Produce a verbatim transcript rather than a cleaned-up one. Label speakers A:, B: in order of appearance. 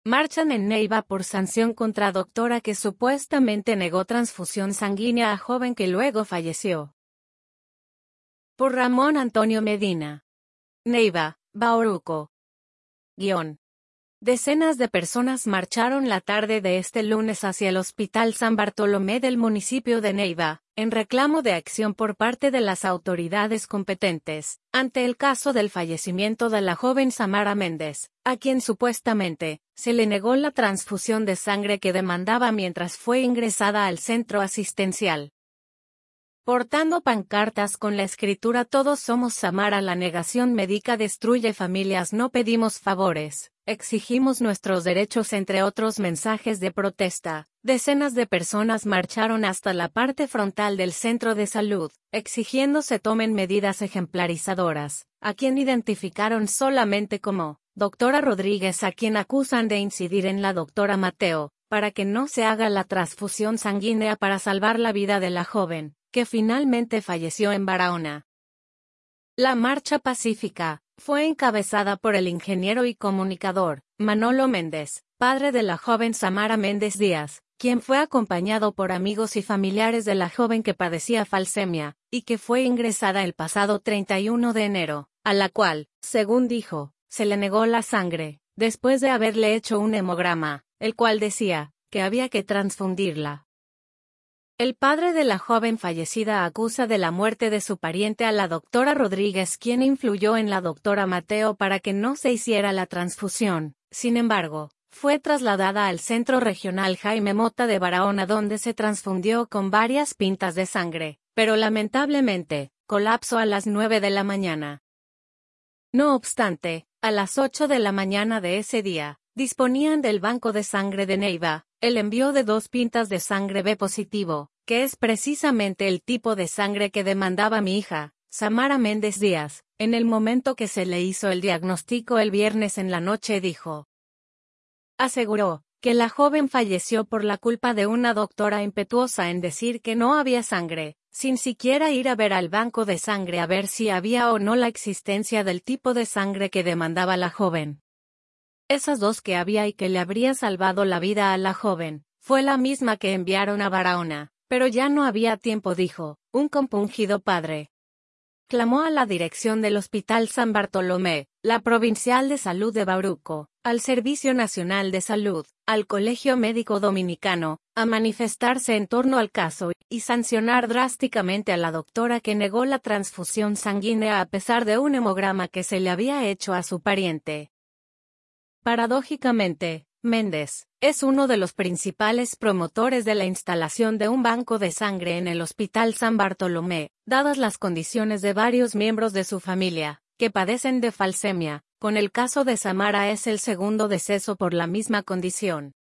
A: Marchan en Neiva por sanción contra doctora que supuestamente negó transfusión sanguínea a joven que luego falleció. Por Ramón Antonio Medina. Neiva, Bauruco. Guión. Decenas de personas marcharon la tarde de este lunes hacia el Hospital San Bartolomé del municipio de Neiva, en reclamo de acción por parte de las autoridades competentes, ante el caso del fallecimiento de la joven Samara Méndez, a quien supuestamente se le negó la transfusión de sangre que demandaba mientras fue ingresada al centro asistencial. Portando pancartas con la escritura "Todos somos Samara, la negación médica destruye familias, no pedimos favores, exigimos nuestros derechos", entre otros mensajes de protesta, decenas de personas marcharon hasta la parte frontal del centro de salud, exigiendo se tomen medidas ejemplarizadoras, a quien identificaron solamente como doctora Rodríguez, a quien acusan de incidir en la doctora Mateo, para que no se haga la transfusión sanguínea para salvar la vida de la joven, que finalmente falleció en Barahona. La marcha pacífica fue encabezada por el ingeniero y comunicador Manolo Méndez, padre de la joven Samara Méndez Díaz, quien fue acompañado por amigos y familiares de la joven que padecía falsemia, y que fue ingresada el pasado treinta y uno de enero, a la cual, según dijo, se le negó la sangre, después de haberle hecho un hemograma, el cual decía que había que transfundirla. El padre de la joven fallecida acusa de la muerte de su pariente a la doctora Rodríguez, quien influyó en la doctora Mateo para que no se hiciera la transfusión. Sin embargo, fue trasladada al Centro Regional Jaime Mota de Barahona, donde se transfundió con varias pintas de sangre, pero lamentablemente, colapsó a las nueve de la mañana. No obstante, a las ocho de la mañana de ese día, disponían del banco de sangre de Neiva, el envío de dos pintas de sangre B positivo, que es precisamente el tipo de sangre que demandaba mi hija, Samara Méndez Díaz. En el momento que se le hizo el diagnóstico el viernes en la noche, dijo. Aseguró que la joven falleció por la culpa de una doctora impetuosa en decir que no había sangre, sin siquiera ir a ver al banco de sangre a ver si había o no la existencia del tipo de sangre que demandaba la joven. Esas dos que había y que le habría salvado la vida a la joven, fue la misma que enviaron a Barahona, pero ya no había tiempo, dijo un compungido padre. Clamó a la dirección del Hospital San Bartolomé, la Provincial de Salud de Bauruco, al Servicio Nacional de Salud, al Colegio Médico Dominicano, a manifestarse en torno al caso y sancionar drásticamente a la doctora que negó la transfusión sanguínea a pesar de un hemograma que se le había hecho a su pariente. Paradójicamente, Méndez es uno de los principales promotores de la instalación de un banco de sangre en el Hospital San Bartolomé, dadas las condiciones de varios miembros de su familia, que padecen de falsemia. Con el caso de Samara es el segundo deceso por la misma condición.